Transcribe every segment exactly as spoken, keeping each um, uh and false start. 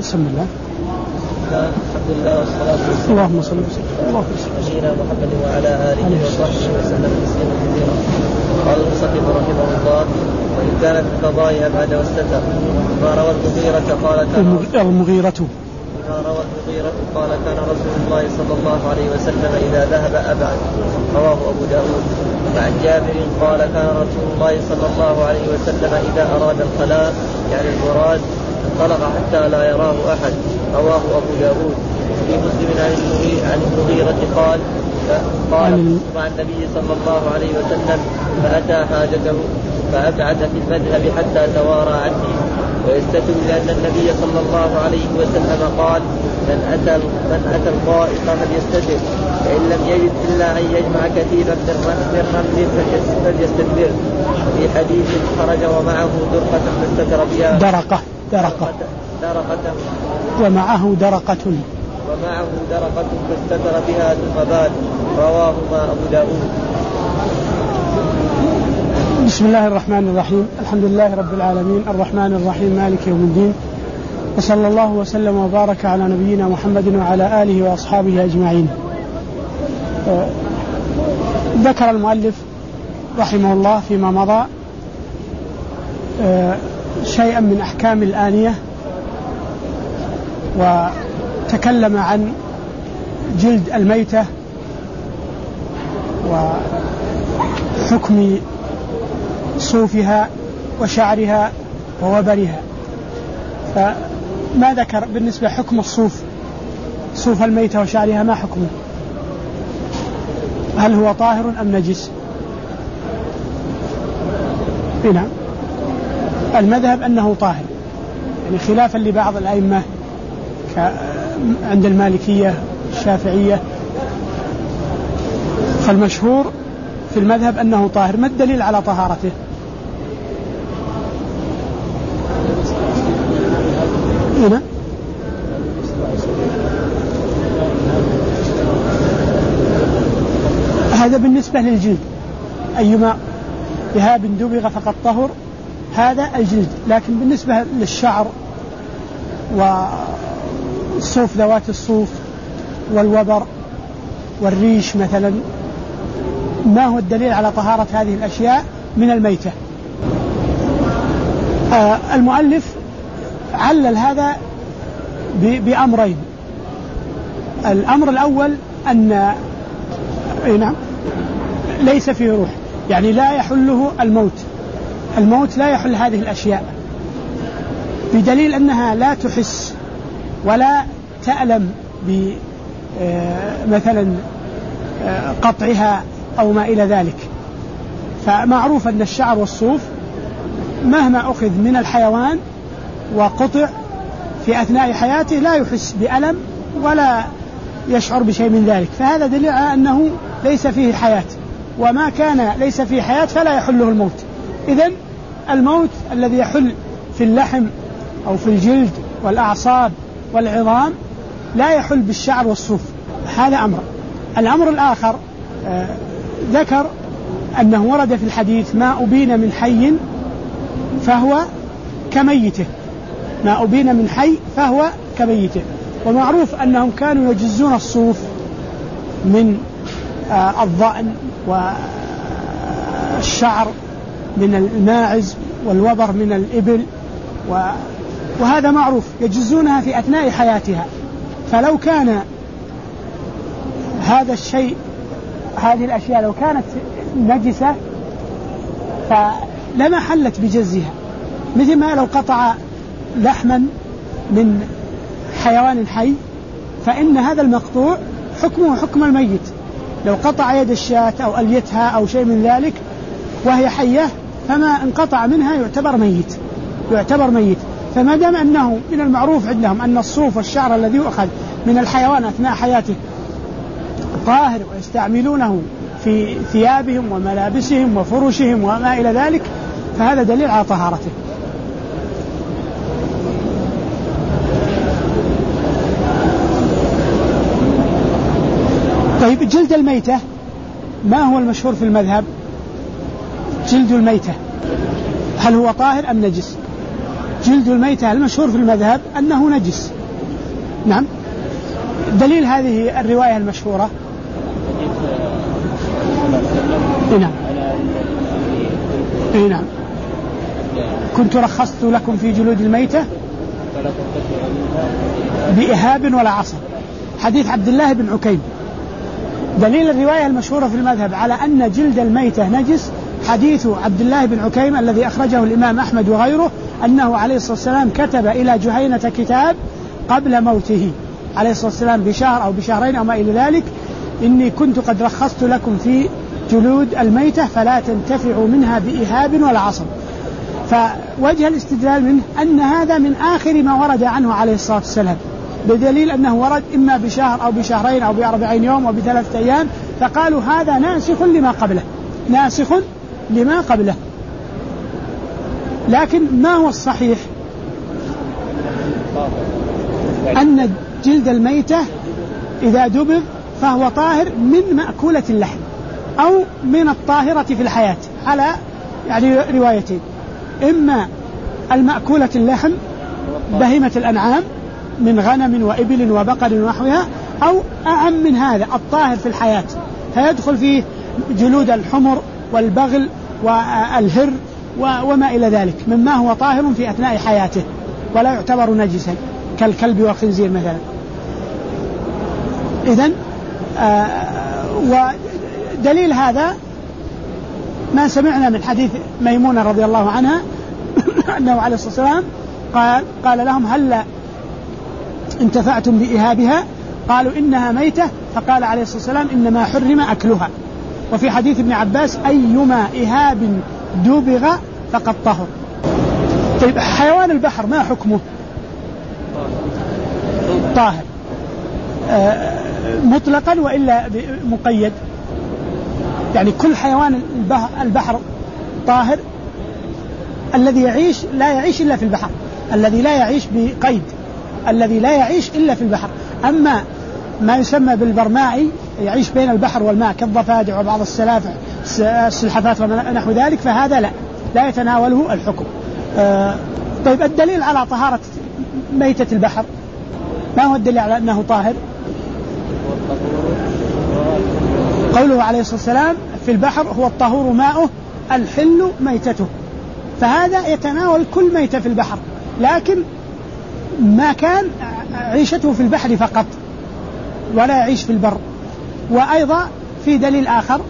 بسم الله. الحمد لله والصلاة والسلام. اللهم صل وسلم. اللهم صل على نبينا محمد وعلى آله وصحبه وسلم تسليما كثيرا. قال المصنف رحمه الله: وإن كانت القضاء أبعد واستتر. ما روى المغيرة قال كان المغيرة ما روى المغيرة قال كان رسول الله صلى الله عليه وسلم إذا ذهب أبعد. رواه أبو داود. وعن جابر قال كان رسول الله صلى الله عليه وسلم إذا أراد الخلاء يعني المراد انطلق حتى لا يراه أحد. رواه أبو داود. في مسلم عن المغيرة قال قال مع النبي صلى الله عليه وسلم فأتى حاجته فأبعد في المذهب حتى توارى عني. ويستتر لأن النبي صلى الله عليه وسلم قال: من أتى من أتى الغائط فليستتر، فإن لم يجد إلا أن يجمع كثيبا من رمل فليستدبر. في حديث خرج ومعه درقة فاستتر بها درقة درقة درقة ومعه درقة ومعه درقة فاستتر بها ثم بات. رواهما أبو داود. بسم الله الرحمن الرحيم. الحمد لله رب العالمين الرحمن الرحيم مالك يوم الدين، وصلى الله وسلم وبارك على نبينا محمد وعلى آله وأصحابه أجمعين. ذكر المؤلف رحمه الله فيما مضى شيئا من أحكام الآنية، وتكلم عن جلد الميتة وحكم صوفها وشعرها ووبرها. فما ذكر بالنسبة حكم الصوف، صوف الميتة وشعرها ما حكمه؟ هل هو طاهر أم نجس؟ هنا المذهب أنه طاهر، يعني خلافا لبعض الأئمة عند المالكية الشافعية. فالمشهور في المذهب أنه طاهر. ما الدليل على طهارته؟ هنا هذا بالنسبة للجلد، أيما ذهاب دبغ فقد طهر، هذا الجلد. لكن بالنسبة للشعر والصوف ذوات الصوف والوبر والريش مثلا، ما هو الدليل على طهارة هذه الأشياء من الميتة؟ آه المؤلف علل هذا بأمرين. الأمر الأول أن نعم ليس فيه روح، يعني لا يحله الموت. الموت لا يحل هذه الأشياء، بدليل أنها لا تحس ولا تألم بمثلا قطعها أو ما إلى ذلك. فمعروف أن الشعر والصوف مهما أخذ من الحيوان وقطع في أثناء حياته لا يحس بألم ولا يشعر بشيء من ذلك، فهذا دليل على أنه ليس فيه حياة، وما كان ليس فيه حياة فلا يحله الموت. إذن الموت الذي يحل في اللحم أو في الجلد والأعصاب والعظام لا يحل بالشعر والصوف. هذا أمر. الأمر الآخر آه ذكر أنه ورد في الحديث: ما أبين من حي فهو كميته، ما أبين من حي فهو كميته. ومعروف أنهم كانوا يجزون الصوف من آه الضأن والشعر من الماعز والوبر من الإبل، وهذا معروف يجزونها في أثناء حياتها. فلو كان هذا الشيء، هذه الأشياء لو كانت نجسة فلما حلت بجزها، مثل ما لو قطع لحما من حيوان حي فإن هذا المقطوع حكمه حكم الميت. لو قطع يد الشاة أو أليتها أو شيء من ذلك وهي حية، فما انقطع منها يعتبر ميت يعتبر ميت. فما دام أنه من المعروف عندهم أن الصوف والشعر الذي يؤخذ من الحيوان أثناء حياته طاهر ويستعملونه في ثيابهم وملابسهم وفرشهم وما إلى ذلك، فهذا دليل على طهارته. طيب، جلد الميتة ما هو المشهور في المذهب؟ جلد الميتة هل هو طاهر أم نجس؟ جلد الميتة المشهور في المذهب أنه نجس، نعم. دليل هذه الرواية المشهورة نعم نعم كنت رخصت لكم في جلود الميتة بإهاب ولا عصا، حديث عبد الله بن عكيم. دليل الرواية المشهورة في المذهب على أن جلد الميتة نجس حديث عبد الله بن عكيم الذي أخرجه الإمام أحمد وغيره، أنه عليه الصلاة والسلام كتب إلى جهينة كتاب قبل موته عليه الصلاة والسلام بشهر أو بشهرين أو ما إلى ذلك: إني كنت قد رخصت لكم في جلود الميتة فلا تنتفعوا منها بإهاب ولا عصب. فوجه الاستدلال منه أن هذا من آخر ما ورد عنه عليه الصلاة والسلام، بدليل أنه ورد إما بشهر أو بشهرين أو بأربعين يوم أو بثلاثة أيام، فقالوا هذا ناسخ لما قبله ناسخ لما قبله. لكن ما هو الصحيح؟ أن جلد الميتة إذا دبغ فهو طاهر من مأكولة اللحم أو من الطاهرة في الحياة، على يعني روايتين: إما المأكولة اللحم بهيمة الأنعام من غنم وإبل وبقر ونحوها، أو أعم من هذا الطاهر في الحياة، فيدخل فيه جلود الحمر والبغل والهر وما إلى ذلك مما هو طاهر في أثناء حياته ولا يعتبر نجسا كالكلب والخنزير مثلا. إذن آه ودليل هذا ما سمعنا من حديث ميمونة رضي الله عنها أنه عليه الصلاة والسلام قال, قال لهم: هل انتفعتم بإهابها؟ قالوا: إنها ميتة. فقال عليه الصلاة والسلام: إنما حرم أكلها. وفي حديث ابن عباس: أيما إهاب دبغ فقد طهر. طيب، حيوان البحر ما حكمه؟ طاهر آه مطلقا وإلا مقيد؟ يعني كل حيوان البحر طاهر. الذي يعيش لا يعيش إلا في البحر، الذي لا يعيش بقيد، الذي لا يعيش إلا في البحر. أما ما يسمى بالبرمائي يعيش بين البحر والماء كالضفادع وبعض السلافع السلحفات ونحو ذلك، فهذا لا لا يتناوله الحكم. آه طيب، الدليل على طهارة ميتة البحر ما هو الدليل على أنه طاهر؟ قوله عليه الصلاة والسلام: في البحر هو الطهور ماؤه الحل ميتته. فهذا يتناول كل ميتة في البحر، لكن ما كان عيشته في البحر فقط ولا يعيش في البر. وأيضا في دليل آخر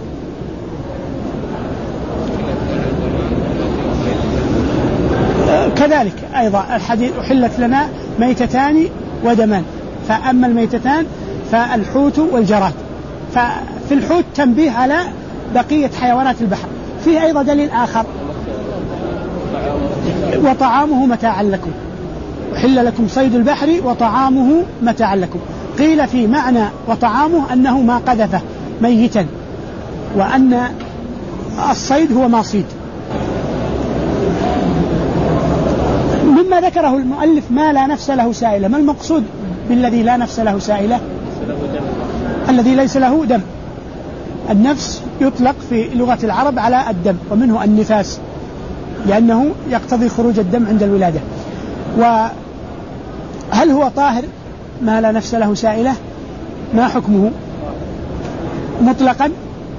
كذلك أيضا الحديث: أحلت لنا ميتتان ودمان، فأما الميتتان فالحوت والجراد. ففي الحوت تنبيه على بقية حيوانات البحر. فيه أيضا دليل آخر: وطعامه متاعا لكم، أحل لكم صيد البحر وطعامه متاعا لكم. قيل في معنى وطعامه أنه ما قذفه ميتا، وأن الصيد هو ما صيد. مما ذكره المؤلف ما لا نفس له سائلة. ما المقصود بالذي لا نفس له سائلة؟ الذي ليس له دم. النفس يطلق في لغة العرب على الدم، ومنه النفاس لأنه يقتضي خروج الدم عند الولادة. وهل هو طاهر ما لا نفس له سائلة؟ ما حكمه مطلقا؟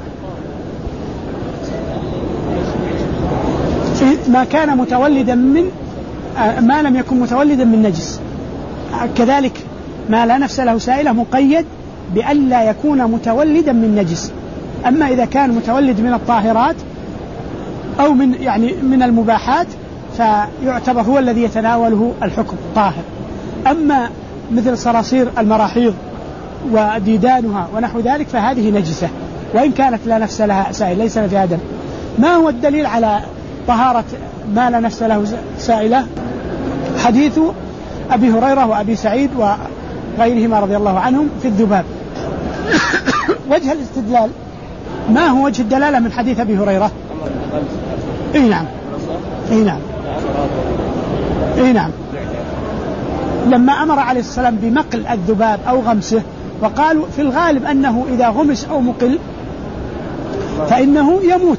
ما كان متولدا من ما لم يكن متولدا من نجس. كذلك ما لا نفس له سائلة مقيد بأن لا يكون متولدا من نجس. أما إذا كان متولد من الطاهرات أو من يعني من المباحات فيعتبر هو الذي يتناوله الحكم طاهر. أما مثل صراصير المراحيض وديدانها ونحو ذلك فهذه نجسة، وإن كانت لا نفس لها سائل ليس فيها دم. ما هو الدليل على طهارة ما لا نفس له سائلة؟ حديث أبي هريرة وأبي سعيد وغيرهما رضي الله عنهم في الذباب. وجه الاستدلال ما هو وجه الدلالة من حديث أبي هريرة؟ إيه نعم إيه نعم إيه نعم لما أمر عليه السلام بمقل الذباب أو غمسه، وقالوا في الغالب أنه إذا غمس أو مقل فإنه يموت.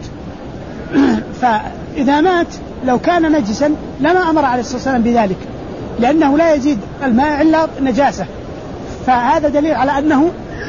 فإذا مات لو كان نجسا لما أمر عليه الصلاة والسلام بذلك، لأنه لا يزيد الماء إلا نجاسة فهذا دليل على أنه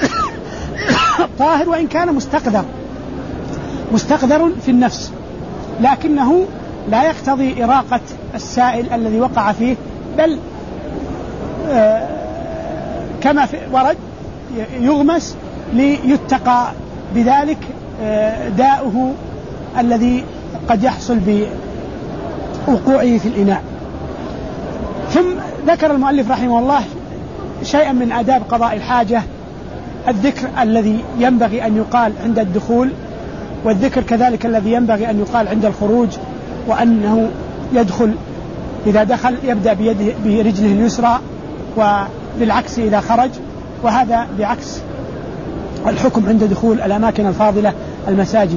طاهر وإن كان مستقذر مستقذر في النفس، لكنه لا يقتضي إراقة السائل الذي وقع فيه، بل آه كما ورد يغمس ليتقى بذلك آه داؤه الذي قد يحصل بوقوعه في الإناء. ثم ذكر المؤلف رحمه الله شيئا من آداب قضاء الحاجة، الذكر الذي ينبغي أن يقال عند الدخول، والذكر كذلك الذي ينبغي أن يقال عند الخروج، وأنه يدخل إذا دخل يبدأ بيده برجله اليسرى وبالعكس إذا خرج، وهذا بعكس الحكم عند دخول الأماكن الفاضلة المساجد.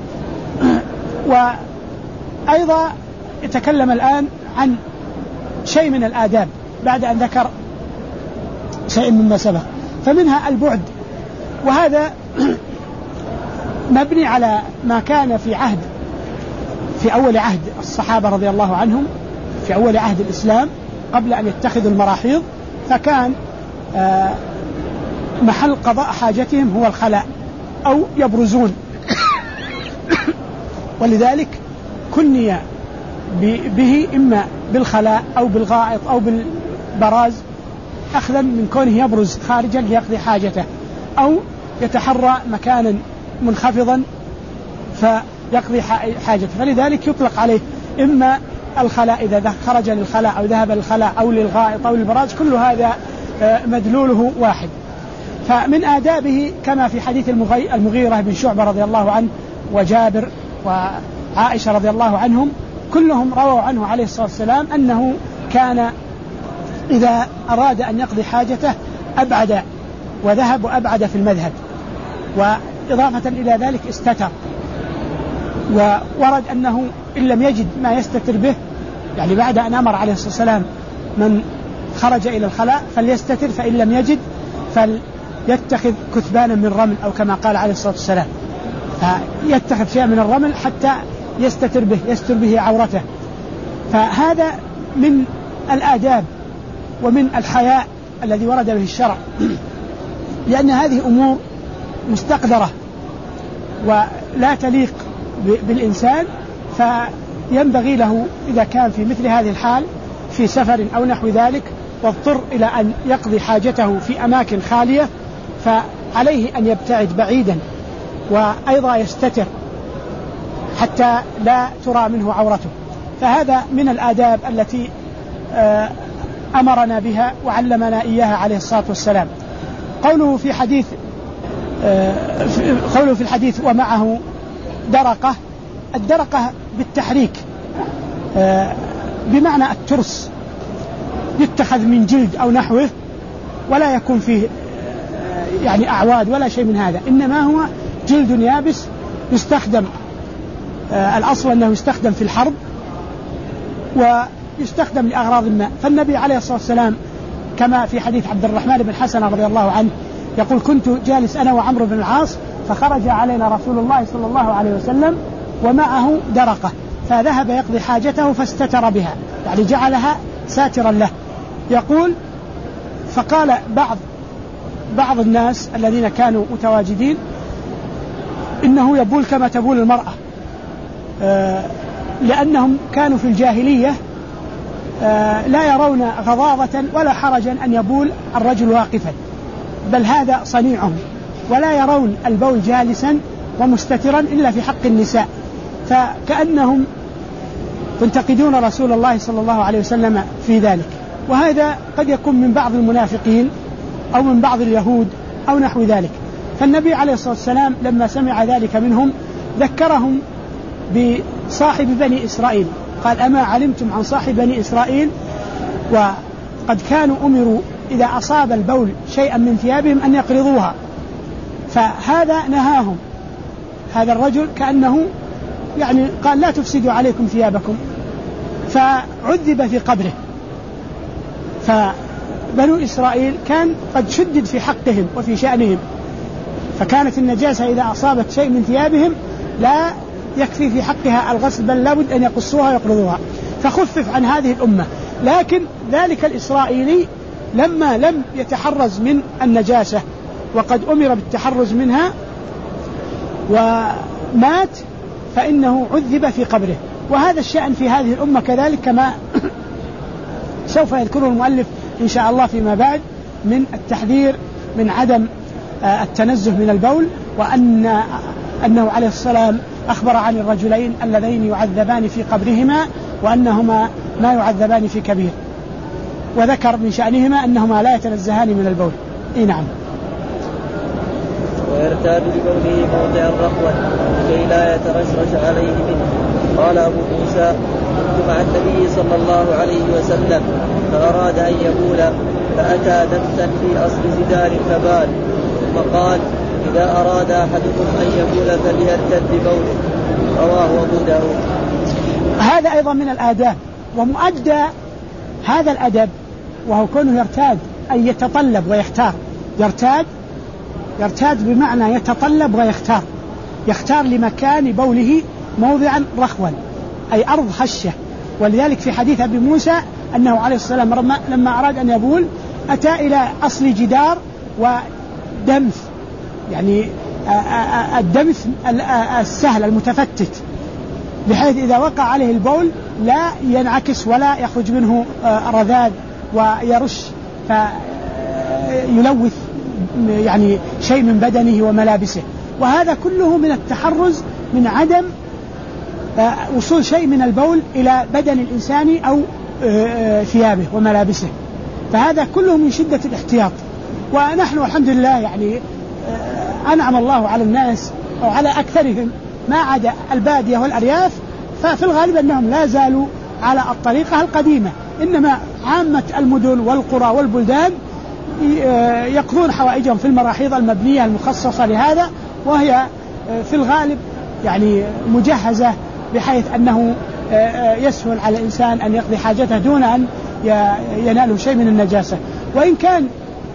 وأيضا يتكلم الآن عن شيء من الآداب بعد أن ذكر شيء مما سبق، فمنها البعد، وهذا مبني على ما كان في عهد في أول عهد الصحابة رضي الله عنهم، في أول عهد الإسلام قبل أن يتخذوا المراحيض، فكان محل قضاء حاجتهم هو الخلاء أو يبرزون، ولذلك كني به إما بالخلاء أو بالغائط أو بالبراز، أخذا من كونه يبرز خارجا ليقضي حاجته، أو يتحرى مكانا منخفضا فيقضي حاجته، فلذلك يطلق عليه إما الخلاء إذا خرج للخلاء أو ذهب للخلاء أو للغائط أو للبراز، كل هذا مدلوله واحد. فمن آدابه كما في حديث المغيرة بن شعبة رضي الله عنه وجابر وعائشة رضي الله عنهم، كلهم رووا عنه عليه الصلاة والسلام أنه كان إذا أراد أن يقضي حاجته أبعد وذهب وأبعد في المذهب، وإضافة إلى ذلك استتر، وورد أنه إن لم يجد ما يستتر به، يعني بعد أن أمر عليه الصلاة والسلام من خرج إلى الخلاء فليستتر، فإن لم يجد فليتخذ كثبانا من رمل أو كما قال عليه الصلاة والسلام، فيتخذ شيء من الرمل حتى يستتر به يستر به عورته. فهذا من الآداب ومن الحياء الذي ورد به الشرع، لأن هذه أمور مستقدرة ولا تليق بالإنسان، فينبغي له إذا كان في مثل هذه الحال في سفر أو نحو ذلك واضطر إلى أن يقضي حاجته في أماكن خالية، فعليه أن يبتعد بعيدا، وأيضا يستتر حتى لا ترى منه عورته. فهذا من الآداب التي أمرنا بها وعلمنا إياها عليه الصلاة والسلام. قوله في حديث قوله في الحديث ومعه درقة، الدرقة بالتحريك بمعنى الترس، يتخذ من جلد أو نحوه، ولا يكون فيه يعني أعواد ولا شيء من هذا، إنما هو جلد يابس يستخدم، الأصل أنه يستخدم في الحرب ويستخدم لأغراض ما. فالنبي عليه الصلاة والسلام كما في حديث عبد الرحمن بن حسن رضي الله عنه يقول كنت جالس أنا وعمرو بن العاص فخرج علينا رسول الله صلى الله عليه وسلم ومعه درقة، فذهب يقضي حاجته فاستتر بها، يعني جعلها ساترا له. يقول فقال بعض بعض الناس الذين كانوا متواجدين إنه يبول كما تبول المرأة، لأنهم كانوا في الجاهلية لا يرون غضاضة ولا حرجا أن يبول الرجل واقفا، بل هذا صنيعهم، ولا يرون البول جالسا ومستترا إلا في حق النساء، فكأنهم ينتقدون رسول الله صلى الله عليه وسلم في ذلك. وهذا قد يكون من بعض المنافقين أو من بعض اليهود أو نحو ذلك. فالنبي عليه الصلاة والسلام لما سمع ذلك منهم ذكرهم بصاحب بني إسرائيل، قال أما علمتم عن صاحب بني إسرائيل وقد كانوا أمروا إذا أصاب البول شيئا من ثيابهم أن يقرضوها، فهذا نهاهم هذا الرجل كأنه يعني قال لا تفسدوا عليكم ثيابكم، فعذب في قبره. فبنو إسرائيل كان قد شدد في حقهم وفي شأنهم، فكانت النجاسة إذا أصابت شيء من ثيابهم لا يكفي في حقها الغسل، بل لابد أن يقصوها ويقرضوها، فخفف عن هذه الأمة. لكن ذلك الإسرائيلي لما لم يتحرز من النجاسة وقد أمر بالتحرز منها ومات فإنه عذب في قبره. وهذا الشأن في هذه الأمة كذلك كما سوف يذكره المؤلف إن شاء الله فيما بعد من التحذير من عدم التنزه من البول، وأن أنه عليه السلام أخبر عن الرجلين اللذين يعذبان في قبرهما وأنهما ما يعذبان في كبير، وذكر من شأنهما أنهما لا يتنزهان من البول. إيه نعم. ويرتاد ببوله موضعا رخوا كي لا يترشرش عليه منه. قال أبو موسى: كنت مع النبي صلى الله عليه وسلم فأراد أن يبول فأتى دمسا في أصل جدار فبال، ثم قال: إذا أراد أحدكم أن يبول فليرتد ببوله. رواه أبو داود. هذا أيضا من الآداب، ومؤدى هذا الأدب وهو كونه يرتاد أي يتطلب ويختار. يرتاد يرتاد بمعنى يتطلب ويختار، يختار لمكان بوله موضعا رخوا أي أرض هشة. ولذلك في حديث أبي موسى أنه عليه السلام لما أراد أن يبول أتى إلى أصل جدار ودمث، يعني الدمث السهل المتفتت، بحيث إذا وقع عليه البول لا ينعكس ولا يخرج منه رذاذ ويرش فيلوث يعني شيء من بدنه وملابسه. وهذا كله من التحرز من عدم وصول شيء من البول إلى بدن الإنسان أو ثيابه وملابسه، فهذا كله من شدة الاحتياط. ونحن الحمد لله يعني أنعم الله على الناس أو على أكثرهم ما عدا البادية والأرياف، ففي الغالب أنهم لا زالوا على الطريقة القديمة، إنما عامة المدن والقرى والبلدان يقضون حوائجهم في المراحيض المبنية المخصصة لهذا، وهي في الغالب يعني مجهزة بحيث أنه يسهل على الإنسان أن يقضي حاجته دون أن يناله شيء من النجاسة. وإن كان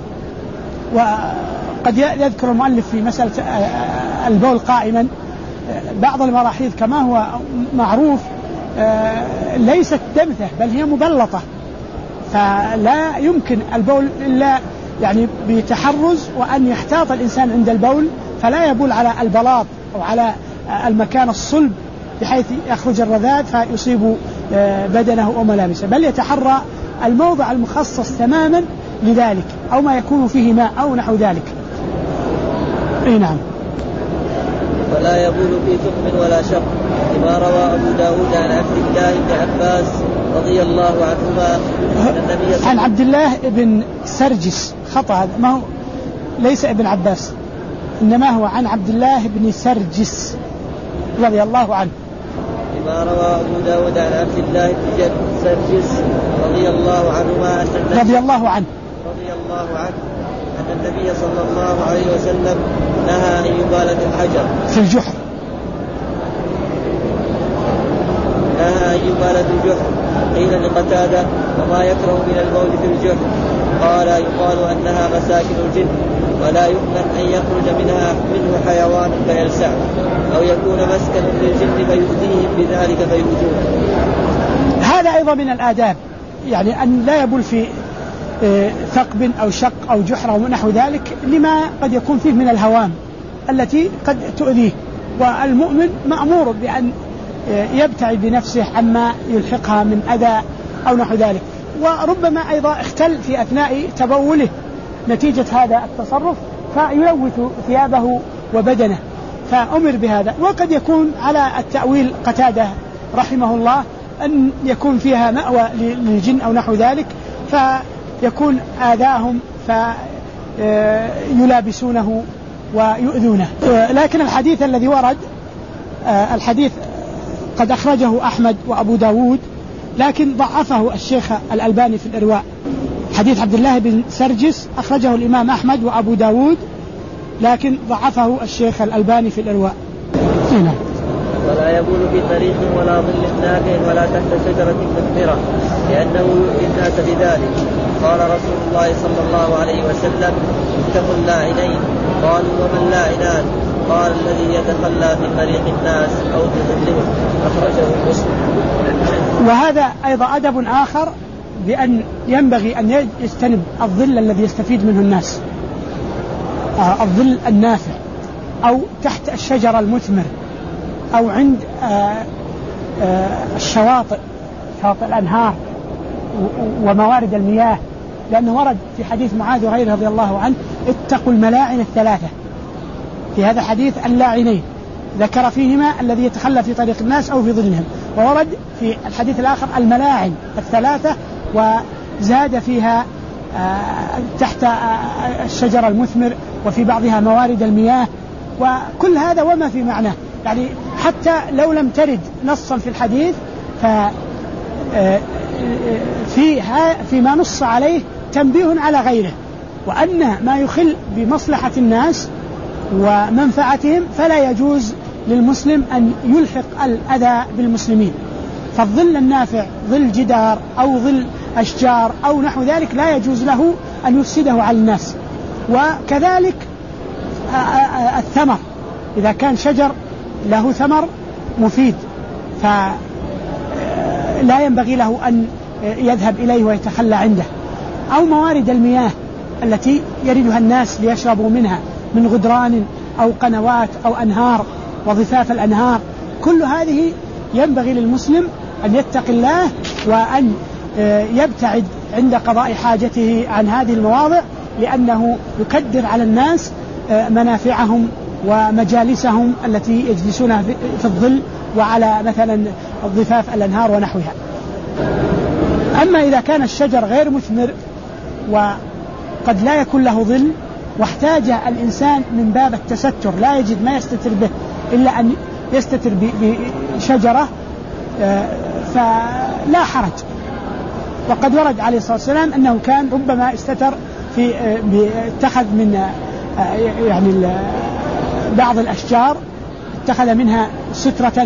وقد يذكر المؤلف في مسألة البول قائما بعض المراحيض كما هو معروف ليست دمثة بل هي مبلطة، فلا يمكن البول إلا يعني بتحرز، وأن يحتاط الإنسان عند البول فلا يبول على البلاط أو على المكان الصلب بحيث يخرج الرذاذ فيصيب بدنه أو ملابسه، بل يتحرى الموضع المخصص تماما لذلك أو ما يكون فيه ماء أو نحو ذلك. إيه نعم. ولا يبول في ثقب ولا شق، لما روى أبو داود عن عبد الله بن عباس رضي الله عنهما أن النبي عن عبد الله بن سرجس، خطأ هذا، ما هو ليس ابن عباس إنما هو عن عبد الله بن سرجس رضي الله عنه. لما روى أبو داود عن عبد الله بن سرجس رضي الله عنهما أن النبي رضي الله عنه رضي الله عنه أن النبي صلى الله عليه وسلم نهى أن يبال في الحجر في الجحر نهى أن يبال في الجحر. قيل لقتادة: وما يكره من البول في الجحر؟ قال: يقال أنها مساكن الجن، ولا يؤمن أن يخرج منها منه حيوان فيلسع، أو يكون مسكن للجن فيؤذيهم بذلك فيؤذون. هذا أيضا من الآداب، يعني أن لا يبول في ثقب أو شق أو جحر أو نحو ذلك لما قد يكون فيه من الهوام التي قد تؤذيه، والمؤمن مأمور بأن يبتعد بنفسه عما يلحقها من أذى أو نحو ذلك. وربما أيضا اختل في أثناء تبوله نتيجة هذا التصرف فيلوث ثيابه وبدنه، فأمر بهذا. وقد يكون على التأويل قتادة رحمه الله أن يكون فيها مأوى للجن أو نحو ذلك فيكون آذاهم فيلابسونه ويؤذونه. لكن الحديث الذي ورد الحديث قد أخرجه أحمد وأبو داود، لكن ضعفه الشيخ الألباني في الإرواء. حديث عبد الله بن سرجس أخرجه الإمام أحمد وأبو داود، لكن ضعفه الشيخ الألباني في الإرواء. هنا. ولا يبول في طريق ولا ظل نافع ولا تحت شجرة مثمرة، لأنه يؤذي الناس بذلك. قال رسول الله صلى الله عليه وسلم: اتقوا اللاعنين. قالوا: وما اللاعنان؟ قال: الذي يتخلى في طريق الناس أو تظلمه. أخرجه مسلم. وهذا أيضا أدب آخر بأن ينبغي أن يجتنب الظل الذي يستفيد منه الناس، الظل النافع، أو تحت الشجرة المثمر، أو عند الشواطئ، شواطئ الأنهار وموارد المياه، لأنه ورد في حديث معاذ وغيره رضي الله عنه: اتقوا الملاعن الثلاثة. في هذا الحديث اللاعنين ذكر فيهما الذي يتخلى في طريق الناس أو في ظلهم، وورد في الحديث الآخر الملاعن الثلاثة، وزاد فيها تحت الشجر المثمر، وفي بعضها موارد المياه، وكل هذا وما في معناه. يعني حتى لو لم ترد نصا في الحديث، ف فيما نص عليه تنبيه على غيره، وأن ما يخل بمصلحة الناس ومنفعتهم فلا يجوز للمسلم أن يلحق الأذى بالمسلمين. فالظل النافع، ظل جدار أو ظل أشجار أو نحو ذلك، لا يجوز له أن يفسده على الناس. وكذلك الثمر، إذا كان شجر له ثمر مفيد فلا ينبغي له أن يذهب إليه ويتخلى عنده. أو موارد المياه التي يردها الناس ليشربوا منها من غدران أو قنوات أو أنهار وضفاف الأنهار، كل هذه ينبغي للمسلم أن يتقي الله وأن يبتعد عند قضاء حاجته عن هذه المواضع، لأنه يكدر على الناس منافعهم ومجالسهم التي يجلسونها في الظل وعلى مثلا ضفاف الأنهار ونحوها. أما إذا كان الشجر غير مثمر وقد لا يكون له ظل، واحتاج الإنسان من باب التستر، لا يجد ما يستتر به إلا أن يستتر بشجرة، فلا حرج. وقد ورد عليه الصلاة والسلام أنه كان ربما استتر في اتخذ من يعني بعض الأشجار اتخذ منها سترة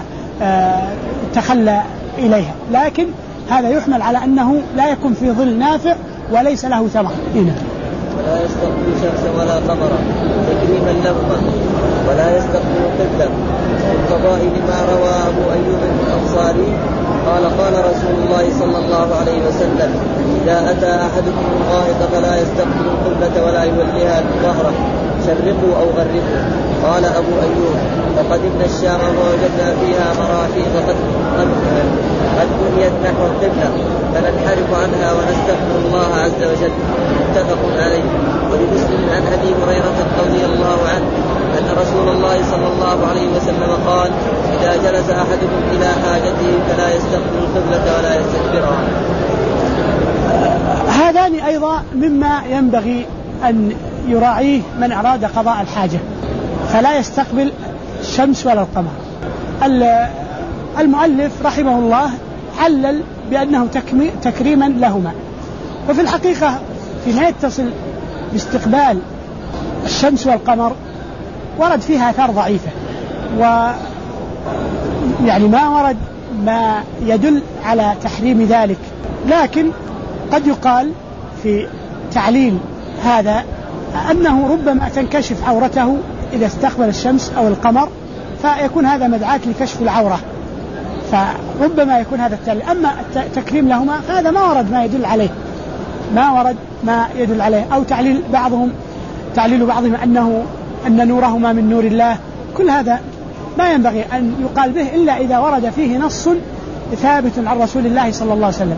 وتخلى إليها، لكن هذا يحمل على أنه لا يكون في ظل نافع وليس له ثمر. ولا يستقبل شمسا ولا قمرا تكريما لهما، ولا يستقبل قبلة. والفضائل ما روى أبو أيوب الأنصاري قال: قال رسول الله صلى الله عليه وسلم: إذا أتى أحدكم الغائط فلا يستقبل القبلة ولا يوليها ظهره، شرقوا أو غربوا. قال أبو أيوب: فقدمنا الشام فوجدنا فيها مراحيض قد قد بنيت نحو القبلة، فننحرف عنها ونستغفر الله عز وجل. متفق عليه. ولمسلم عن أبي هريرة رضي الله عنه أن رسول الله صلى الله عليه وسلم قال: إذا جلس أحدكم إلى حاجته فلا يستقبل القبلة ولا يستدبرها. هذان أيضا مما ينبغي أن يراعيه من أراد قضاء الحاجة، فلا يستقبل الشمس ولا القمر. المؤلف رحمه الله علل بأنه تكريما لهما، وفي الحقيقة فيما يتصل باستقبال الشمس والقمر ورد فيها آثار ضعيفة، ويعني ما ورد ما يدل على تحريم ذلك، لكن قد يقال في تعليل هذا أنه ربما تنكشف عورته إذا استقبل الشمس أو القمر، فيكون هذا مدعاة لكشف العورة، فربما يكون هذا التعليل. أما التكريم لهما فهذا ما ورد ما يدل عليه، ما ورد ما يدل عليه. أو تعليل بعضهم تعليل بعضهم أنه أن نورهما من نور الله، كل هذا ما ينبغي أن يقال به إلا إذا ورد فيه نص ثابت عن رسول الله صلى الله عليه وسلم.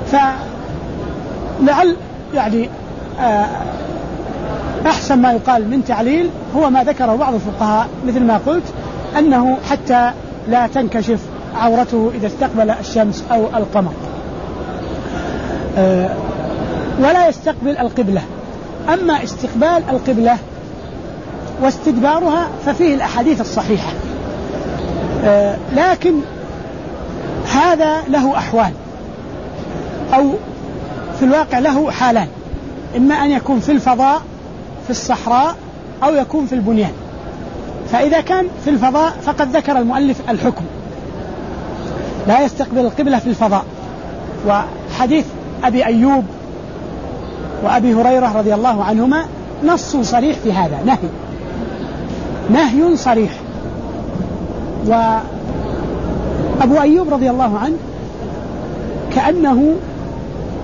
فلعل يعني أحسن ما يقال من تعليل هو ما ذكره بعض الفقهاء، مثل ما قلت أنه حتى لا تنكشف عورته إذا استقبل الشمس أو القمر. ولا يستقبل القبلة. أما استقبال القبلة واستدبارها ففيه الأحاديث الصحيحة، لكن هذا له أحوال، أو في الواقع له حالان: إما أن يكون في الفضاء في الصحراء أو يكون في البنيان. فإذا كان في الفضاء فقد ذكر المؤلف الحكم، لا يستقبل القبلة في الفضاء. وحديث أبي أيوب وأبي هريرة رضي الله عنهما نص صريح في هذا، نهي نهي صريح. وأبو أيوب رضي الله عنه كأنه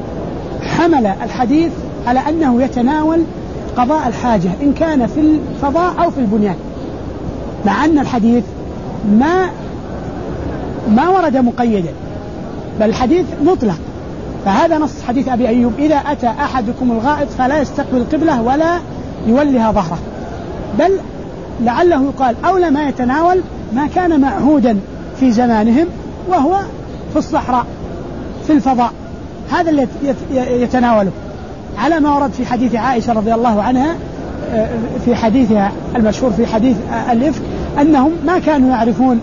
حمل الحديث على أنه يتناول قضاء الحاجة إن كان في الفضاء أو في البنيان، مع أن الحديث ما ما ورد مقيدا، بل الحديث مطلق. فهذا نص حديث أبي أيوب: إذا أتى أحدكم الغائط فلا يستقبل القبلة ولا يولها ظهره، بل لعله يقال أولى ما يتناول ما كان معهودا في زمانهم، وهو في الصحراء في الفضاء، هذا اللي يتناوله، على ما ورد في حديث عائشة رضي الله عنها في حديثها المشهور في حديث الإفك، أنهم ما كانوا يعرفون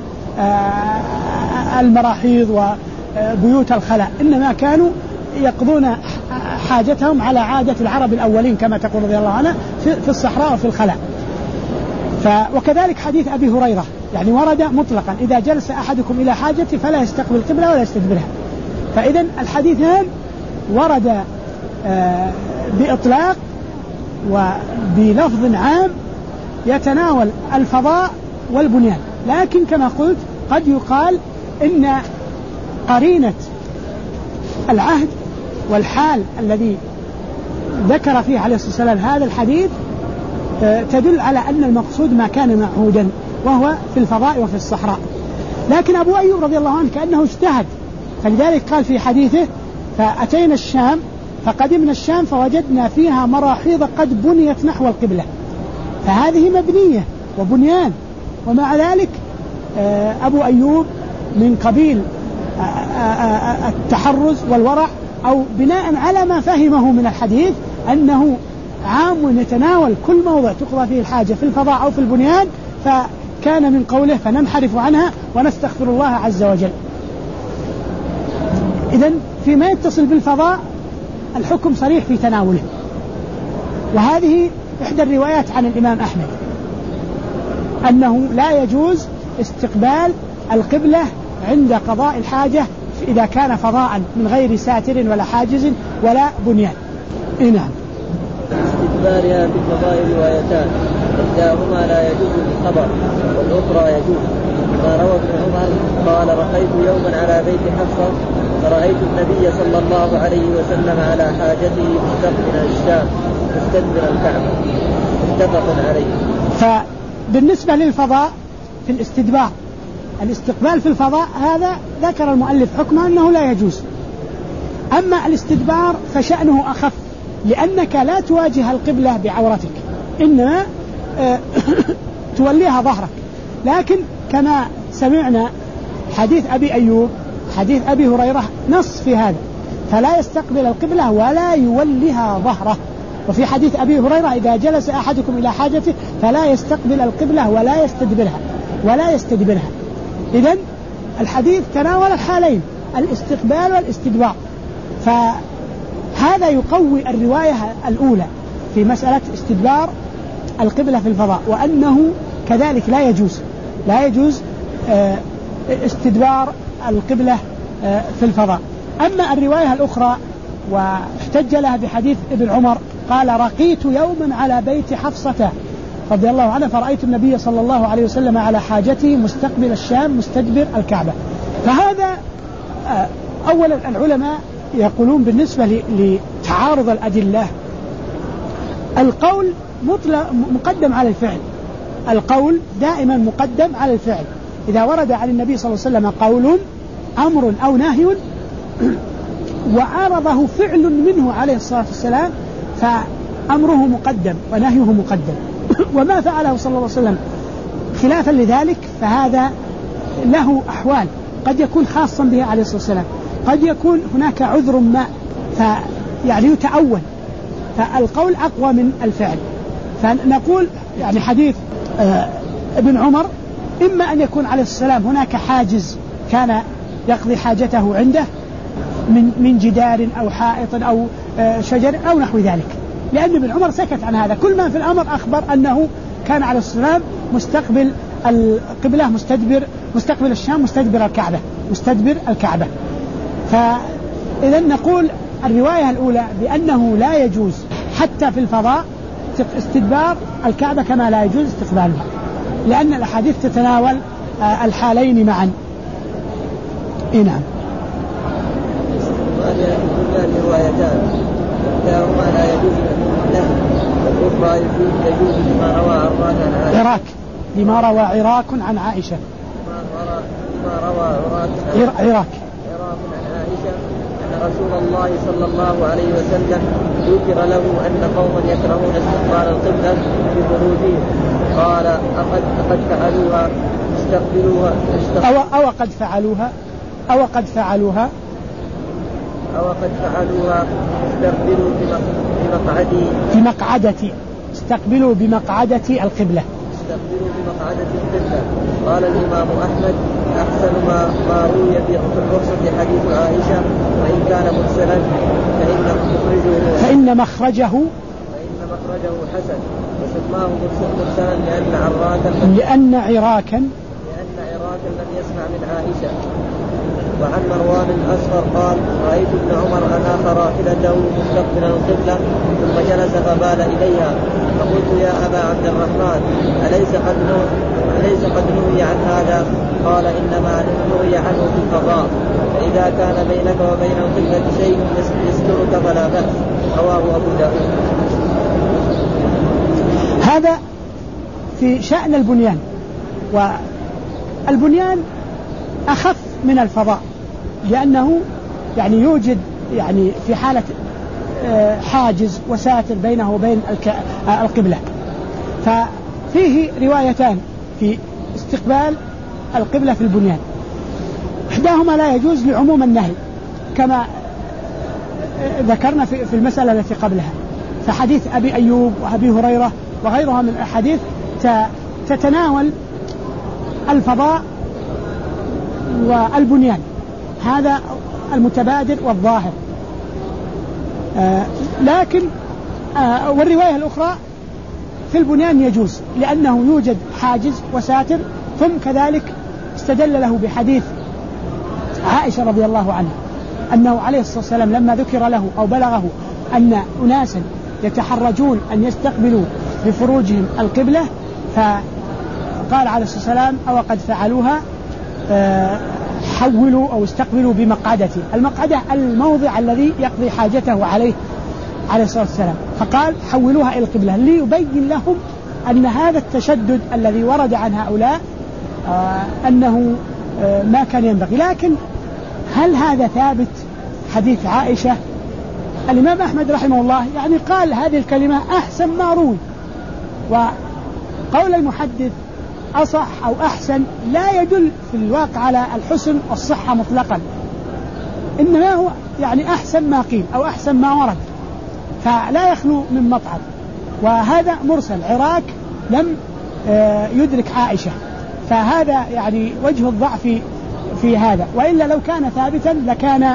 المراحيض وبيوت الخلاء، إنما كانوا يقضون حاجتهم على عادة العرب الأولين كما تقول رضي الله عنها في الصحراء وفي الخلاء. وكذلك حديث أبي هريرة يعني ورد مطلقا: إذا جلس أحدكم إلى حاجته فلا يستقبل القبلة ولا يستدبرها. فإذن الحديثان ورد بإطلاق وبلفظ عام يتناول الفضاء والبنيان، لكن كما قلت قد يقال إن قرينة العهد والحال الذي ذكر فيه عليه الصلاة والسلام هذا الحديث تدل على أن المقصود ما كان معهودا وهو في الفضاء وفي الصحراء. لكن أبو أيوب رضي الله عنه كأنه اجتهد، فلذلك قال في حديثه: فأتينا الشام فقدمنا الشام فوجدنا فيها مراحيض قد بنيت نحو القبلة. فهذه مبنية وبنيان، ومع ذلك أبو أيوب من قبيل التحرز والورع، أو بناء على ما فهمه من الحديث أنه عام يتناول كل موضع تقضى فيه الحاجة في الفضاء أو في البنيان، فكان من قوله: فننحرف عنها ونستغفر الله عز وجل. إذن فيما يتصل بالفضاء الحكم صريح في تناوله. وهذه إحدى الروايات عن الإمام أحمد أنه لا يجوز استقبال القبلة عند قضاء الحاجة إذا كان فضاء من غير ساتر ولا حاجز ولا بنيان. نعم. استقبالها في الفضاء روايتان، إحداهما لا يجوز بالخبر والأخرى يجوز. ما روى ابن عمر قال: رقيت يوما على بيت حفصة فرأيت النبي صلى الله عليه وسلم على حاجته مستقبلا الشام مستدبر الكعبة، متفق عليه. فبالنسبة للفضاء في الاستدبار، الاستقبال في الفضاء هذا ذكر المؤلف حكمه أنه لا يجوز. أما الاستدبار فشأنه أخف، لأنك لا تواجه القبلة بعورتك، إنما توليها ظهرك. لكن كما سمعنا حديث أبي أيوب حديث أبي هريرة نص في هذا: فلا يستقبل القبلة ولا يوليها ظهره. وفي حديث أبي هريرة: إذا جلس أحدكم إلى حاجته فلا يستقبل القبلة ولا يستدبرها ولا يستدبرها. إذن الحديث تناول الحالين، الاستقبال والاستدبار. فهذا يقوي الرواية الأولى في مسألة استدبار القبلة في الفضاء، وأنه كذلك لا يجوز لا يجوز استدبار القبلة في الفضاء. أما الرواية الأخرى واحتج لها بحديث ابن عمر قال: رقيت يوما على بيت حفصة رضي الله عنها فرأيت النبي صلى الله عليه وسلم على حاجته مستقبل الشام مستدبر الكعبة. فهذا أولا العلماء يقولون بالنسبة لتعارض الأدلة القول مطلق مقدم على الفعل، القول دائما مقدم على الفعل. إذا ورد عن النبي صلى الله عليه وسلم قول أمر أو نهي وعارضه فعل منه عليه الصلاة والسلام فأمره مقدم ونهيه مقدم. وما فعله صلى الله عليه وسلم خلافا لذلك فهذا له أحوال، قد يكون خاصا به عليه الصلاة والسلام، قد يكون هناك عذر ما فيعني يتأول، فالقول أقوى من الفعل. فنقول يعني حديث آه ابن عمر إما أن يكون عليه السلام هناك حاجز كان يقضي حاجته عنده من من جدار أو حائط أو آه شجر أو نحو ذلك، لأن ابن عمر سكت عن هذا. كل ما في الأمر أخبر أنه كان عليه السلام مستقبل القبلة مستدبر مستقبل الشام مستدبر الكعبة مستدبر الكعبة. فإذا نقول الرواية الأولى بأنه لا يجوز حتى في الفضاء استدبار الكعبة كما لا يجوز استقبالها، لأن الأحاديث تتناول الحالين معا. إيه نعم. روايتان لما روى عراك عن عائشة. ما روى عراك عراك عراك عن عائشة أن رسول الله صلى الله عليه وسلم ذكر له أن قوما يكرهون استقبال القبلة بخروجهم قال أقد أقد فعلوها استقبلوها أو أو قد فعلوها أو قد فعلوها أو قد فعلوها استقبلوا بمقعدي في مقعدتي استقبلوا بمقعدة القبلة استقبلوا بمقعدة القبلة. قال الإمام أحمد أحسن ما, ما روي في الرخصة حديث عائشة وإن كان مرسلا فإن مخرجه فإن مخرجه فإن مخرجه حسن وسماه مرسلا لأن عراكا لأن عراكا لأن عراكا لم يسمع من عائشة. وعن مروان الأصغر قال رأيت ابن عمر أناخ راحلته مستقبلا القبلة ثم جلس فبال إليها فقلت يا أبا عبد الرحمن أليس قد أليس قد نهي عن هذا؟ قال إنما نهي عنه في القضاء فإذا كان بينك وبين القبلة شيء يسترك فلا بأس. رواه أبو داود. هذا في شأن البنيان، والبنيان أخف من الفضاء لأنه يعني يوجد يعني في حالة حاجز وساتر بينه وبين القبلة. ففيه روايتان في استقبال القبلة في البنيان، إحداهما لا يجوز لعموم النهي كما ذكرنا في المسألة التي قبلها، فحديث أبي أيوب وأبي هريرة وغيرها من الأحاديث تتناول الفضاء والبنيان، هذا المتبادر والظاهر. آه لكن آه والرواية الأخرى في البنيان يجوز لأنه يوجد حاجز وساتر. ثم كذلك استدل له بحديث عائشة رضي الله عنها أنه عليه الصلاة والسلام لما ذكر له أو بلغه أن أناسا يتحرجون أن يستقبلوا بفروجهم القبلة فقال عليه الصلاة والسلام أو قد فعلوها آه حولوا أو استقبلوا بمقعدتي. المقعدة الموضع الذي يقضي حاجته عليه عليه الصلاة والسلام، فقال حولوها إلى القبلة ليبين لهم أن هذا التشدد الذي ورد عن هؤلاء آه أنه آه ما كان ينبغي. لكن هل هذا ثابت حديث عائشة؟ الإمام أحمد رحمه الله يعني قال هذه الكلمة أحسن ما روي، وقول المحدث أصح أو أحسن لا يدل في الواقع على الحسن والصحة مطلقا، إنما هو يعني أحسن ما قيل أو أحسن ما ورد، فلا يخلو من مطعم. وهذا مرسل، عراك لم يدرك عائشة، فهذا يعني وجه الضعف في هذا، وإلا لو كان ثابتا لكان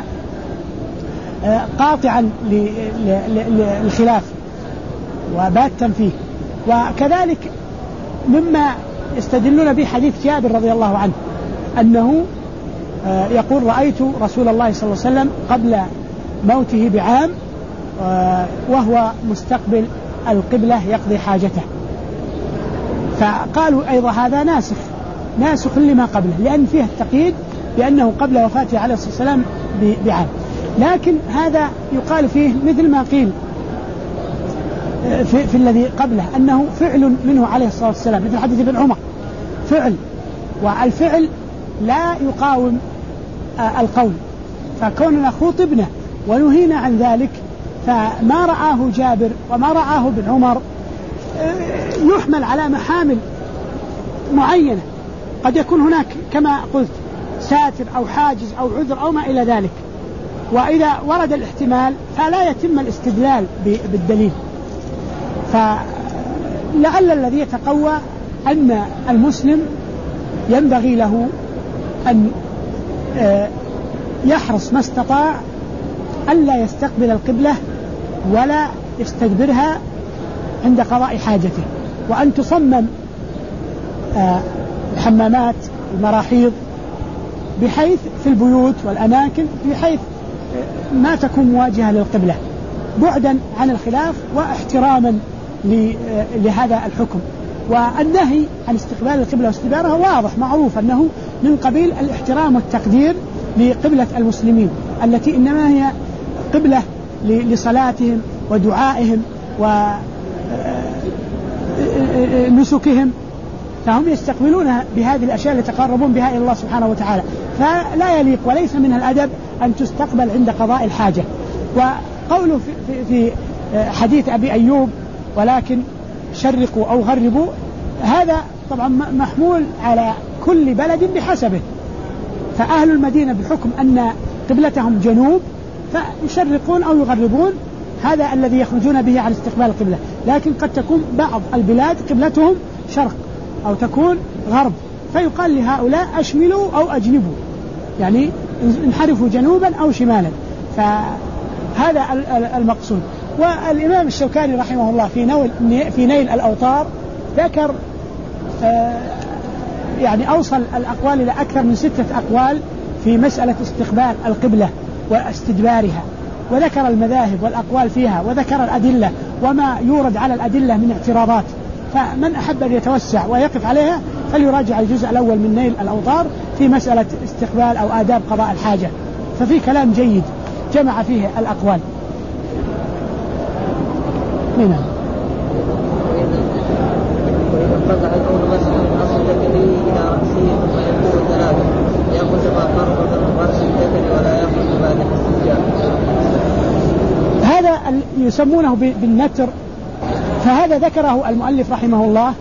قاطعا للخلاف وباتا فيه. وكذلك مما يستدلون به حديث جابر رضي الله عنه أنه يقول رأيت رسول الله صلى الله عليه وسلم قبل موته بعام وهو مستقبل القبلة يقضي حاجته، فقالوا أيضا هذا ناسخ ناسخ لما قبله، لأن فيه التقييد بأنه قبل وفاته عليه الصلاة والسلام بعام. لكن هذا يقال فيه مثل ما قيل في, في الذي قبله أنه فعل منه عليه الصلاة والسلام، مثل حديث ابن عمر فعل، والفعل لا يقاوم القول، فكوننا خطبنا ونهينا عن ذلك فما رآه جابر وما رآه ابن عمر يحمل على محامل معينة، قد يكون هناك كما قلت ساتر أو حاجز أو عذر أو ما إلى ذلك، وإذا ورد الاحتمال فلا يتم الاستدلال بالدليل. فلعل الذي يتقوى أن المسلم ينبغي له أن يحرص ما استطاع ألا يستقبل القبلة ولا يستدبرها عند قضاء حاجته، وأن تصمم الحمامات المراحيض بحيث في البيوت والأماكن بحيث ما تكون مواجهة للقبلة بعدا عن الخلاف واحتراما لهذا الحكم. والنهي عن استقبال القبلة واستدبارها واضح معروف أنه من قبيل الاحترام والتقدير لقبلة المسلمين التي إنما هي قبلة لصلاتهم ودعائهم ونسكهم، فهم يستقبلونها بهذه الأشياء التي يتقربون بها إلى الله سبحانه وتعالى، فلا يليق وليس من الأدب أن تستقبل عند قضاء الحاجة. وقوله في, في حديث أبي أيوب ولكن شرقوا أو غربوا، هذا طبعا محمول على كل بلد بحسبه، فأهل المدينة بحكم أن قبلتهم جنوب فيشرقون أو يغربون، هذا الذي يخرجون به عن استقبال القبلة. لكن قد تكون بعض البلاد قبلتهم شرق أو تكون غرب، فيقال لهؤلاء أشملوا أو أجنبوا، يعني انحرفوا جنوبا أو شمالا، فهذا المقصود. والإمام الشوكاني رحمه الله في نيل, في نيل الأوطار ذكر آه يعني أوصل الأقوال إلى أكثر من ستة أقوال في مسألة استقبال القبلة واستدبارها، وذكر المذاهب والأقوال فيها، وذكر الأدلة وما يورد على الأدلة من اعتراضات. فمن أحب أن يتوسع ويقف عليها فليراجع الجزء الأول من نيل الأوطار في مسألة استقبال أو آداب قضاء الحاجة، ففي كلام جيد جمع فيه الأقوال. هنا وإذا انقطع البول مسح من أصل ذكره إلى رأسه ثم يقول ثلاثة يأخذ ما قرب من رأس الذكر ولا يأخذ بعد الاستنجاء. هذا يسمونه بالنتر، فهذا ذكره المؤلف رحمه الله،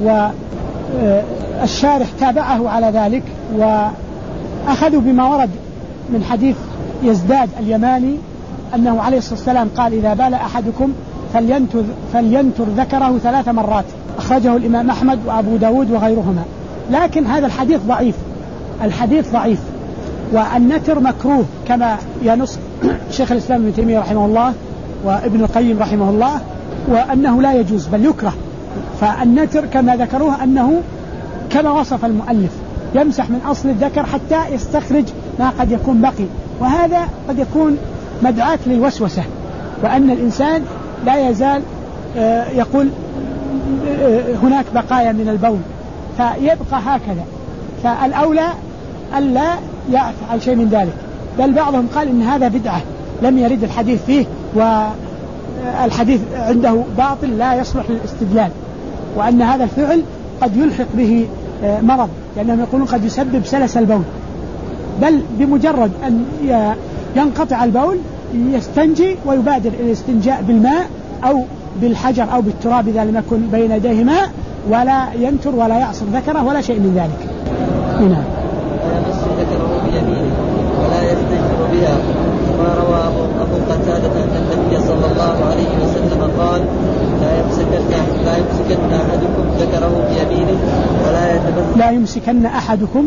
والشارح تابعه على ذلك، وأخذوا بما ورد من حديث يزداد اليماني أنه عليه الصلاة والسلام قال إذا بال أحدكم فلينتر, فلينتر ذكره ثلاث مرات، أخرجه الإمام أحمد وأبو داود وغيرهما. لكن هذا الحديث ضعيف، الحديث ضعيف، والنتر مكروه كما ينص شيخ الإسلام ابن تيمية رحمه الله وابن القيم رحمه الله، وأنه لا يجوز بل يكره. فالنتر كما ذكروه أنه كما وصف المؤلف يمسح من أصل الذكر حتى يستخرج ما قد يكون بقي، وهذا قد يكون مدعاة للوسوسة، وأن الإنسان لا يزال يقول هناك بقايا من البول فيبقى هكذا، فالأولى ألا يفعل شيء من ذلك. بل بعضهم قال إن هذا بدعة لم يرد الحديث فيه، والحديث عنده باطل لا يصلح للاستدلال، وأن هذا الفعل قد يلحق به مرض، لأنهم يقولون قد يسبب سلس البول، بل بمجرد أن ينقطع البول يستنجي ويبادر إلى الاستنجاء بالماء أو بالحجر أو بالتراب إذا لم يكن بين يديه ماء، ولا ينتر ولا يعصر ذكره ولا شيء من ذلك. هنا ويمس ذكره بيمينه ولا يستنجر بها، ما روى أبو قتادة أن النبي صلى الله عليه وسلم قال لا يمسكن لا يمسكن أحدكم ذكره بيمينه ولا يتبسم لا يمسكن أحدكم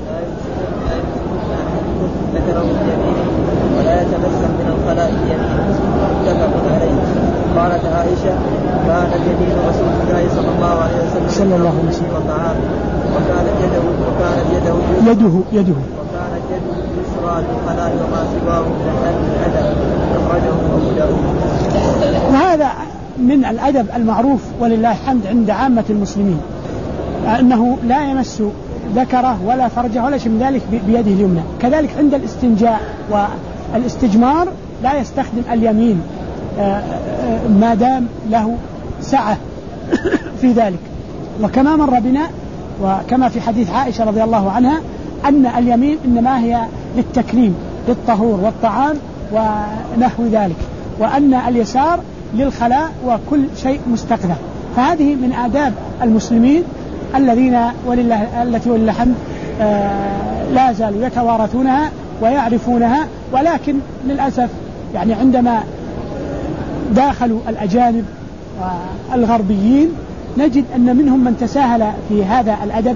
ذكره بيمينه ولا يتبسم من الخلاء بيمينه، متفق عليه. قالت عائشة كانت يمين رسول الله صلى الله عليه وسلم صلى الله عليه وسلم وطعام، وكانت يده وكانت يده يده يده وكانت يده يسرى بالخلاء وما سواه من الأدب، أخرجه أبو داود. وهذا من الأدب المعروف ولله الحمد عند عامة المسلمين، أنه لا يمس ذكره ولا فرجه ولا شيء من ذلك بيده اليمنى. كذلك عند الاستنجاء والاستجمار لا يستخدم اليمين ما دام له سعة في ذلك. وكما مر بنا وكما في حديث عائشة رضي الله عنها أن اليمين إنما هي للتكريم للطهور والطعام ونحو ذلك، وأن اليسار للخلاء وكل شيء مستقذر. فهذه من آداب المسلمين الذين ولله التي ولله الحمد لا زالوا يتوارثونها ويعرفونها، ولكن للأسف يعني عندما داخلوا الأجانب والغربيين نجد أن منهم من تساهل في هذا الأدب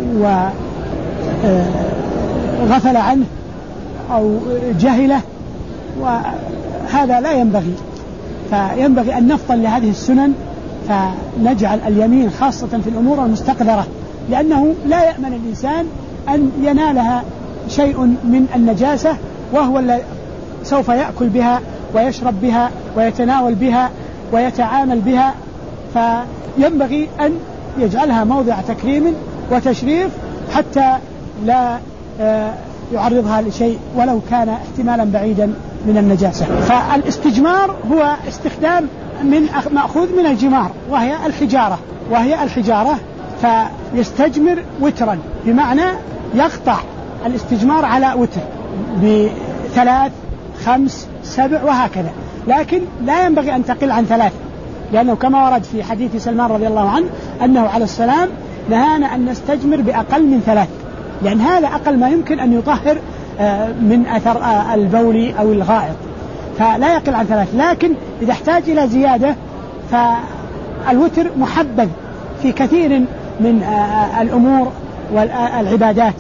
وغفل عنه أو جهله، وهذا لا ينبغي. فينبغي أن نفضل لهذه السنن، فنجعل اليمين خاصة في الأمور المستقذرة، لأنه لا يأمن الإنسان أن ينالها شيء من النجاسة وهو الذي سوف يأكل بها ويشرب بها ويتناول بها ويتعامل بها، فينبغي أن يجعلها موضع تكريم وتشريف حتى لا يعرضها لشيء ولو كان احتمالا بعيدا من النجاسة. فالاستجمار هو استخدام من مأخوذ من الجمار وهي الحجارة وهي الحجارة فيستجمر وترا، بمعنى يقطع الاستجمار على وتر بثلاث خمس سبع وهكذا، لكن لا ينبغي أن تقل عن ثلاث، لأنه كما ورد في حديث سلمان رضي الله عنه أنه عليه السلام نهانا أن نستجمر بأقل من ثلاث، لأن هذا أقل ما يمكن أن يطهر من أثر البول أو الغائط، فلا يقل عن ثلاث. لكن إذا احتاج إلى زيادة فالوتر محبذ في كثير من الأمور والعبادات.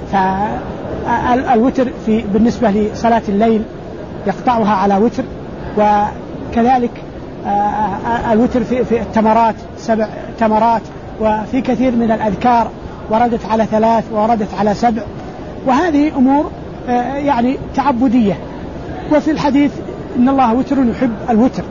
فالوتر في بالنسبة لصلاة الليل يقطعها على وتر، وكذلك الوتر في في التمرات سبع تمرات، وفي كثير من الأذكار وردت على ثلاث وردت على سبع، وهذه أمور يعني تعبدية. وفي الحديث إن الله وتر يحب الوتر،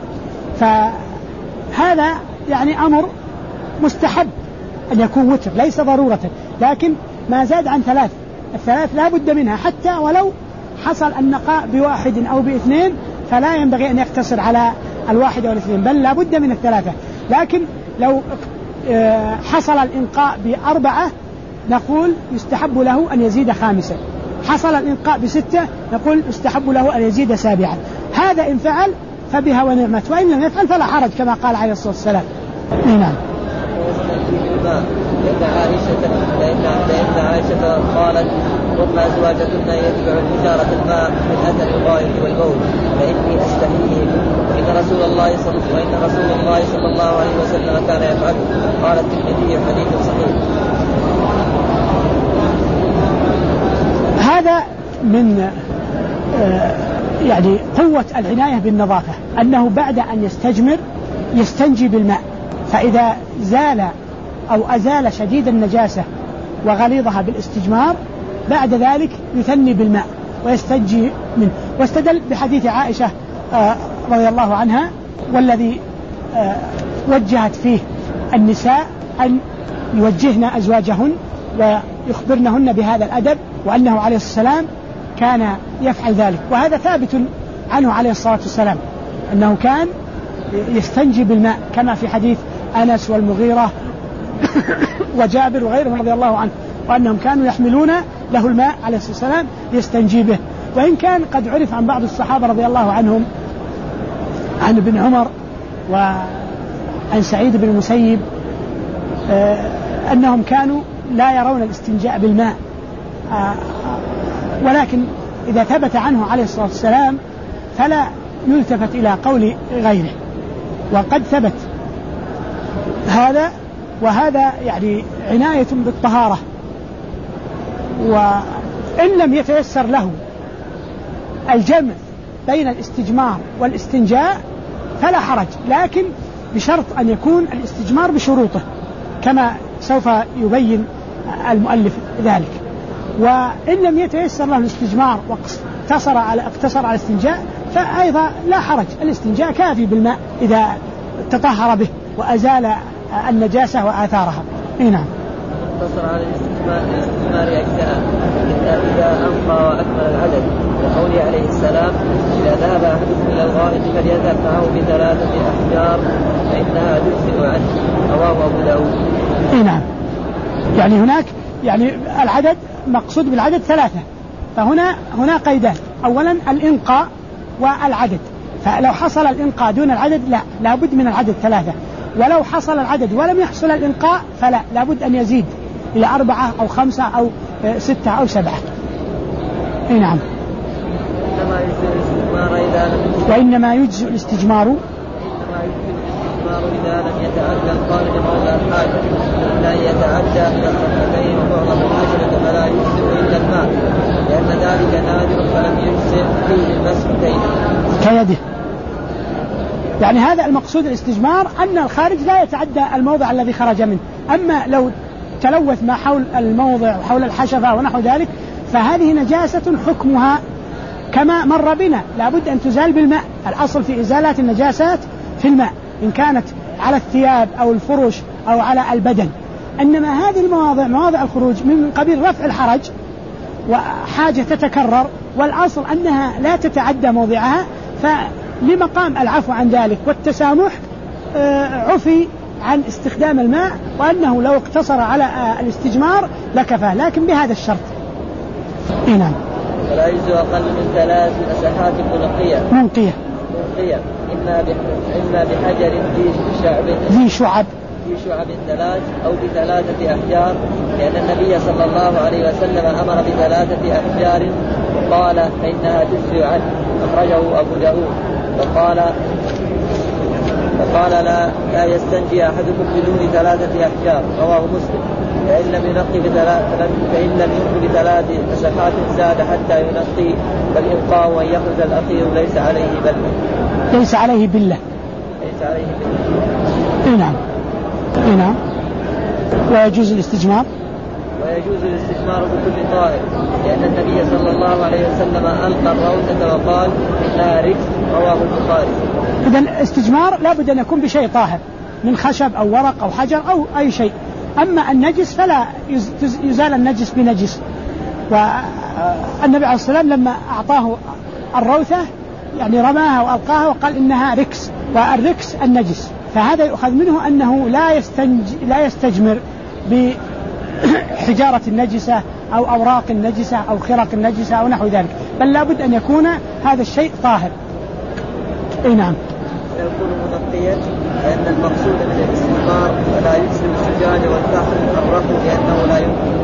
فهذا يعني أمر مستحب أن يكون وتر، ليس ضرورة، لكن ما زاد عن ثلاث، الثلاث لا بد منها، حتى ولو حصل النقاء بواحد أو باثنين فلا ينبغي أن يقتصر على الواحد أو الاثنين، بل لا بد من الثلاثة. لكن لو حصل الإنقاء بأربعة نقول يستحب له أن يزيد خامسا، حصل الإنقاء بستة نقول يستحب له أن يزيد سابعا. هذا إن فعل فبها ونعمت، وإن لم يفعل فلا حرج كما قال عليه الصلاة والسلام. نعم. لأن عائشة لأن عائشة قالت ثم أزواجكن يتبع الحجارة الماء من أثر الغائط والبول فإني أستحييه إن رسول الله صلى وإن رسول الله صلى الله عليه وسلم كان يفعله. قال الترمذي حديث صحيح. هذا من يعني قوة العناية بالنظافة، أنه بعد أن يستجمر يستنجي بالماء، فإذا زال أو أزال شديد النجاسة وغليظها بالاستجمار بعد ذلك يثني بالماء ويستنجي منه. واستدل بحديث عائشة رضي الله عنها والذي وجهت فيه النساء أن يوجهن أزواجهن ويخبرنهن بهذا الأدب، وأنه عليه السلام كان يفعل ذلك، وهذا ثابت عنه عليه الصلاة والسلام أنه كان يستنجي بالماء، كما في حديث أنس والمغيرة وجابر وغيرهم رضي الله عنه، وأنهم كانوا يحملون له الماء عليه الصلاة والسلام يستنجي به. وإن كان قد عرف عن بعض الصحابة رضي الله عنهم عن ابن عمر وعن سعيد بن المسيب أنهم كانوا لا يرون الاستنجاء بالماء، ولكن إذا ثبت عنه عليه الصلاة والسلام فلا يلتفت إلى قول غيره، وقد ثبت هذا. وهذا يعني عناية بالطهارة، وإن لم يتيسر له الجمع بين الاستجمار والاستنجاء فلا حرج، لكن بشرط أن يكون الاستجمار بشروطه كما سوف يبين المؤلف ذلك. وإن لم يتيسر له الاستجمار واقتصر على اقتصر على الاستنجاء فأيضا لا حرج، الاستنجاء كافي بالماء إذا تطهر به وأزال النجاسة وآثارها. نعم. اقتصر على الاستجمار أجزاء إذا أنقى وأكمل العدد، وقوله عليه السلام إذا ذهب أحدكم إلى الغائط فليذهب معه بثلاثة أحجار فإنها تجزئ عنه. رواه أبو داود. نعم. يعني هناك يعني العدد مقصود بالعدد ثلاثة، فهنا هنا قيدان، أولا الإنقاء والعدد، فلو حصل الإنقاء دون العدد لا لابد من العدد ثلاثة، ولو حصل العدد ولم يحصل الإنقاء فلا لابد أن يزيد إلى أربعة أو خمسة أو ستة أو سبعة. نعم. وإنما يجزئ الاستجمار إذا لم يتعدى الخارج موضع الحاجة إلا أن يتعدى إلى الخفتين ومعظم الحاجة فلا يجزئ إلا الماء، لأن ذلك نادر فلم يجزئ فيه المسحتين كيده. يعني هذا المقصود الاستجمار أن الخارج لا يتعدى الموضع الذي خرج منه، أما لو تلوث ما حول الموضع وحول الحشفة ونحو ذلك فهذه نجاسة حكمها كما مر بنا لابد أن تزال بالماء. الأصل في إزالات النجاسات في الماء إن كانت على الثياب أو الفرش أو على البدن، إنما هذه المواضع مواضع الخروج من قبيل رفع الحرج وحاجة تتكرر، والأصل أنها لا تتعدى موضعها، فلمقام العفو عن ذلك والتسامح عفي عن استخدام الماء، وأنه لو اقتصر على الاستجمار لكفى، لكن بهذا الشرط. نعم. ولا يجوز أقل من ثلاث مساحات منقية منقية منقية إما إما بحجر ذي شعب ذي شعب ذي شعب ثلاث أو بثلاثة أحجار، لأن النبي صلى الله عليه وسلم أمر بثلاثة أحجار وقال فإنها تجزي عنه، أخرجه أبو داود. وقال فقال لا, لا يستنجي أحدكم بدون ثلاثة أحجار، رواه مسلم. فإن لم ينقي بثلاث فإن لم ينقي بثلاث مساحات زاد حتى ينقي، فالإنقاء وأن يخرج الأخير ليس عليه بل ليس عليه بالله ليس عليه بالله. نعم. نعم. ويجوز الاستجمار ويجوز الاستثمار بكل طاهر، لأن النبي صلى الله عليه وسلم ألقى الروثة وقال إنها ركس، رواه البخاري. إذن الاستجمار لا بد أن يكون بشيء طاهر من خشب أو ورق أو حجر أو أي شيء. أما النجس فلا يزال النجس بنجس. والنبي عليه الصلاة والسلام لما أعطاه الروثة يعني رماها وألقاها وقال إنها ركس، والركس النجس، فهذا يؤخذ منه أنه لا يستنج لا يستجمر بحجارة النجسة أو أوراق النجسة أو خرق النجسة أو نحو ذلك، بل لابد أن يكون هذا الشيء طاهر. إيه نعم. يكون منقيا، لأن المقصود من الاستثمار ولا يكسر السجاد والفحم الرفض لأنه لا يمكن.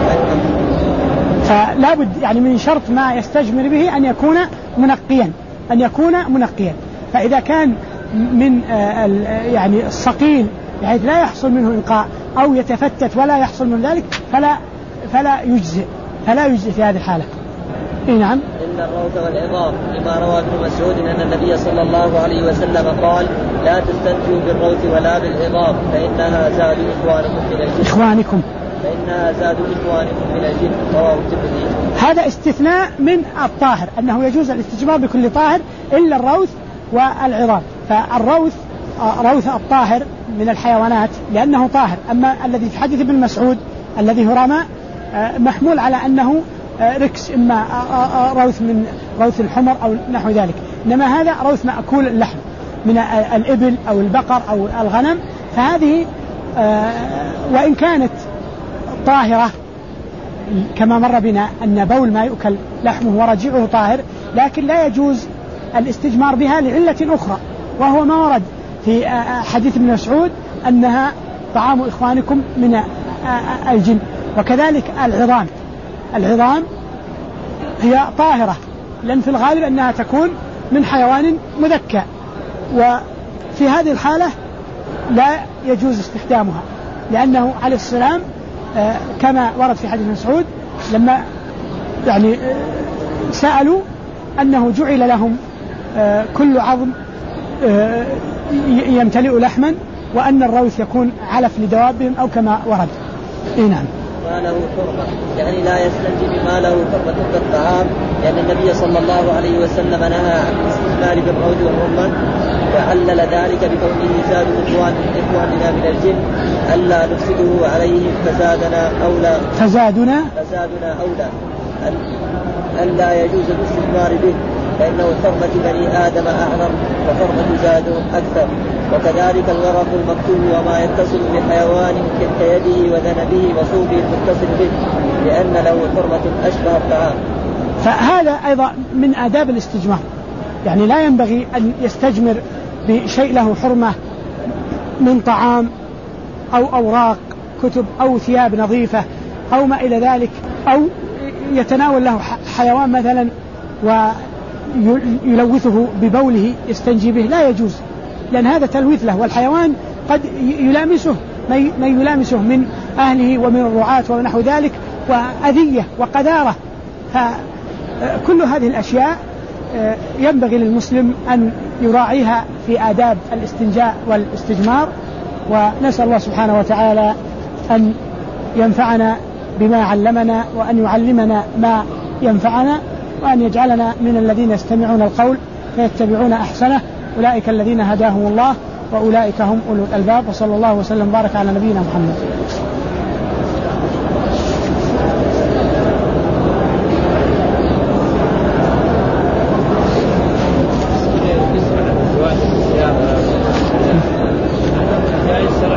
فلا بد يعني من شرط ما يستجمر به أن يكون منقيا أن يكون منقيا فإذا كان من يعني الصقيل بحيث لا يحصل منه إنقاء أو يتفتت ولا يحصل من ذلك فلا فلا يجزئ فلا يجزئ في هذه الحالة. إيه نعم. إلا الروث والعظام، لما روى ابن مسعود أن النبي صلى الله عليه وسلم قال لا تستنجوا بالروث ولا بالعظام فإنها زاد إخوانكم من الجن إخوانكم فإنها زاد إخوانكم من الجن، رواه الترمذي. هذا استثناء من الطاهر أنه يجوز الاستجمار بكل طاهر إلا الروث والعظام. فالروث روث الطاهر من الحيوانات لأنه طاهر، أما الذي في حديث ابن مسعود الذي هو رمى محمول على أنه ركس، إما روث من روث الحمر أو نحو ذلك، إنما هذا روث مأكول اللحم من الإبل أو البقر أو الغنم، فهذه وإن كانت طاهرة كما مر بنا أن بول ما يؤكل لحمه ورجعه طاهر، لكن لا يجوز الاستجمار بها لعلة أخرى، وهو ما ورد في حديث ابن مسعود أنها طعام إخوانكم من الجن. وكذلك العظام العظام هي طاهرة، لأن في الغالب أنها تكون من حيوان مذكى، وفي هذه الحالة لا يجوز استخدامها، لأنه عليه السلام كما ورد في حديث مسعود لما يعني سألوا أنه جعل لهم كل عظم يمتلئ لحما، وأن الروث يكون علف لدوابهم أو كما ورد. إيه نعم. ما له حرمة، يعني لا يستنجي بما له حرمة كالطعام، لأن النبي صلى الله عليه وسلم نهى عن الاستثمار بالروث والرمان، وعلل ذلك بكونه زاد إخوان إخواننا من الجن ألا نفسده عليهم فزادنا أولى فزادنا فزادنا أولى ألا يجوز الاستثمار به، فإنه حرمة بني آدم أعظم وحرمة زادهم أكثر. وكذلك الورق المكتوب وما يتصل بحيوان كيده وذنبه وصوبه المتصل به، لأن له حرمة أشبه الطعام. فهذا أيضا من آداب الاستجمار، يعني لا ينبغي أن يستجمر بشيء له حرمة من طعام أو أوراق كتب أو ثياب نظيفة أو ما إلى ذلك، أو يتناول له حيوان مثلا ويلوثه ببوله يستنجي به، لا يجوز، لأن هذا تلويث له، والحيوان قد يلامسه ما يلامسه من أهله ومن الرعاة ونحو ذلك، وأذية وقذارة. فكل هذه الأشياء ينبغي للمسلم أن يراعيها في آداب الاستنجاء والاستجمار. ونسأل الله سبحانه وتعالى أن ينفعنا بما علمنا، وأن يعلمنا ما ينفعنا، وأن يجعلنا من الذين يستمعون القول فيتبعون أحسنه، أولئك الذين هداهم الله وأولئك هم أولو الألباب. وصلى الله وسلم وبارك على نبينا محمد. جائز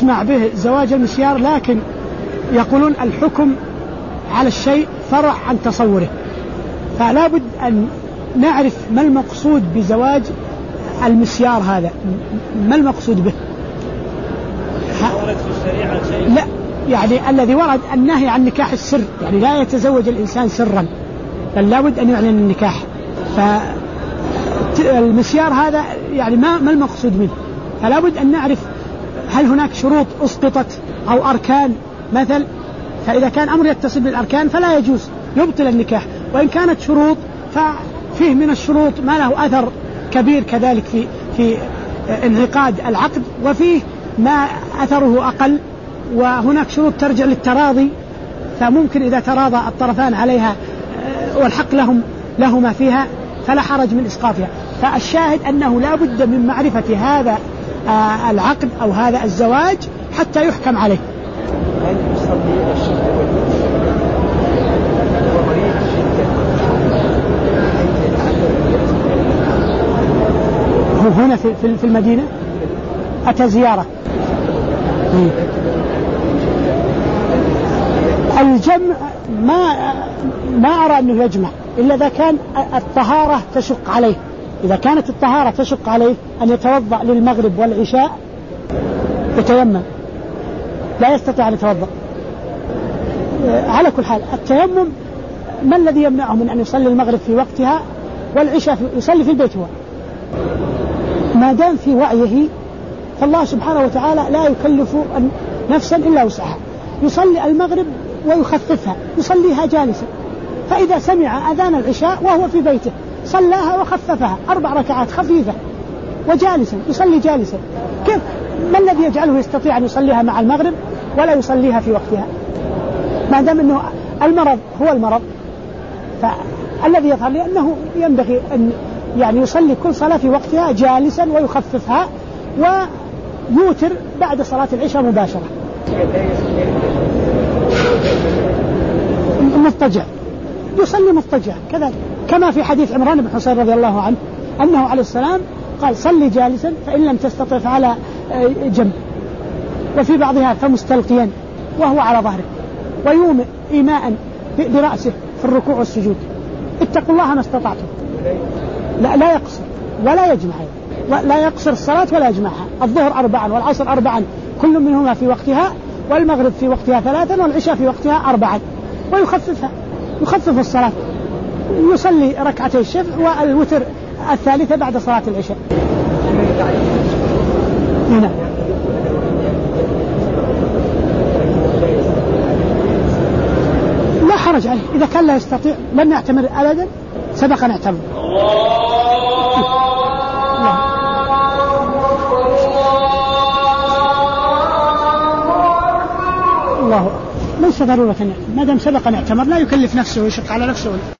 يجمع به زواج المسيار، لكن يقولون الحكم على الشيء فرع عن تصوره، فلا بد أن نعرف ما المقصود بزواج المسيار هذا، ما المقصود به. ورد في الشريعة شيء؟ لا، يعني الذي ورد النهي عن نكاح السر، يعني لا يتزوج الإنسان سرا، بل لا بد أن يعلن النكاح. فالمسيار هذا يعني ما ما المقصود منه، فلا بد أن نعرف هل هناك شروط أسقطت أو أركان مثل، فإذا كان أمر يتصل بالأركان فلا يجوز، يبطل النكاح. وإن كانت شروط ففيه من الشروط ما له أثر كبير كذلك في في انعقاد العقد، وفيه ما أثره أقل، وهناك شروط ترجع للتراضي، فممكن إذا تراضى الطرفان عليها والحق لهم لهما فيها فلا حرج من إسقاطها. فالشاهد أنه لا بد من معرفة هذا العقد أو هذا الزواج حتى يحكم عليه. هل يصلي الشيخ هو هنا في في المدينة أتى زيارة. الجمع ما ما أرى أنه يجمع إلا إذا كان الطهارة تشق عليه. إذا كانت الطهارة تشق عليه أن يتوضأ للمغرب والعشاء يتيمم، لا يستطيع أن يتوضأ. على كل حال التيمم ما الذي يمنعه من أن يصلي المغرب في وقتها والعشاء يصلي في البيت؟ هو ما دام في وعيه، فالله سبحانه وتعالى لا يكلف نفسا إلا وسعها. يصلي المغرب ويخففها، يصليها جالسا، فإذا سمع أذان العشاء وهو في بيته صلاها وخففها أربع ركعات خفيفة وجالسا، يصلي جالسا. كيف؟ ما الذي يجعله يستطيع أن يصليها مع المغرب ولا يصليها في وقتها؟ ما دام أنه المرض هو المرض، فالذي يفعل أنه ينبغي أن يعني يصلي كل صلاة في وقتها جالسا ويخففها، ويوتر بعد صلاة العشاء مباشرة. مضطجع، يصلي مضطجع كذلك، كما في حديث عمران بن حصين رضي الله عنه أنه عليه السلام قال صلي جالسا فإن لم تستطع فعلى جنب، وفي بعضها فمستلقيا وهو على ظهره، ويومئ إيماء برأسه في الركوع والسجود. اتقوا الله ما استطعتم. لا, لا يقصر ولا يجمع، لا يقصر الصلاة ولا يجمعها. الظهر أربعا والعصر أربعا كل منهما في وقتها، والمغرب في وقتها ثلاثا والعشاء في وقتها أربعا، ويخففها، يخفف الصلاة، يصلي ركعتي الشفع والوتر الثالثة بعد صلاة العشاء. هنا لا حرج عليه إذا كان لا يستطيع، لم يعتمر أبدا سبق أن اعتمر. الله ليس ضرورة، ما دام سبق أن اعتمر لا يكلف نفسه ويشق على نفسه.